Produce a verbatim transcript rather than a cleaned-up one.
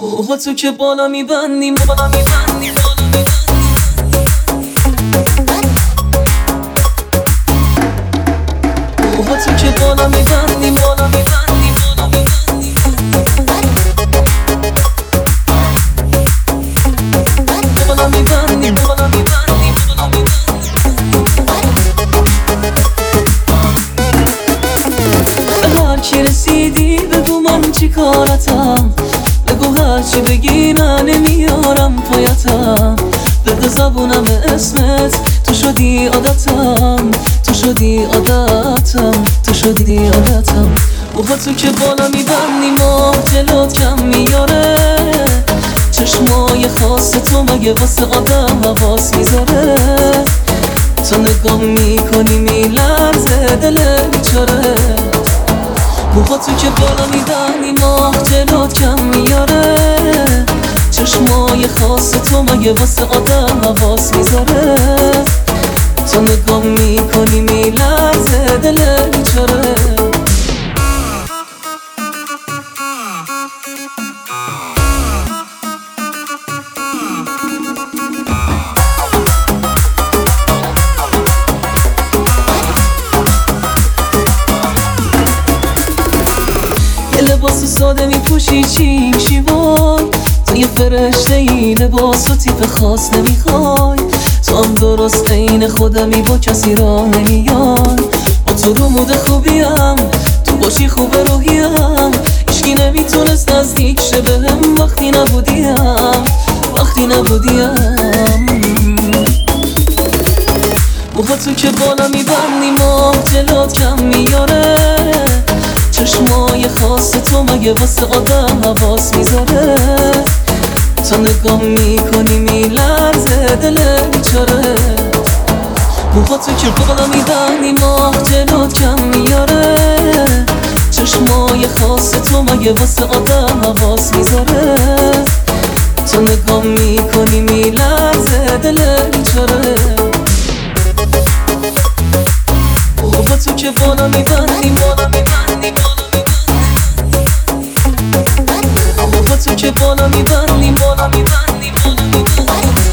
با تو که بالا میبندیم بالا میبندیم بالا میبندیم با تو که بالا میبندیم بالا میبندیم بالا میبندیم بالا میبندیم بالا میبندیم بالا میبندیم به هر کی رسیدی بگو من چی کارتم، بگو هرچی بگی من نمیارم پایتم، بده زبونم اسمت، تو شدی عادتم، تو شدی عادتم، تو شدی عادتم. و با تو که بالا میبندی ماه جلوت کم میاره، چشمای خاص تو مگه واسه آدم حواس میذاره، تو نگاه میکنی میلرزه دل بیچاره. و با تو که بالا میبندی ماه جلوت کم میاره، چشمای خاص تو مگه واسه آدم حواس میذاره، تو نگاه میکنی میلرزه دل بیچاره. یه لباس ساده میپوشی چی میشی وای، تو یه فرشته ای لباس و تیپ خاص نمیخوای، تو هم درست عین خودمی با کسی را نمیای، با تو رو مود خوبیم تو باشی خوب روحیم، هیچکی نمیتونست نزدیک شه بهم وقتی نبودیم وقتی نبودیم. و با تو که بالا میبندی ماه جلوت کم میاره، چشمای خاص تو مگه واسه آدم حواس میذاره، تو نگاه میکنی میلرزه دل بیچاره. و با تو که بالا میبندی ماه جلوت کم میاره، چشمای خاص تو مگه واسه آدم حواس میذاره، تو نگاه میکنی میلرزه دل بیچاره. و با تو که بالا میبندی بالا میبندی بالا میبندی با تو که بالا میبندی بالا میبندی بالا میبندی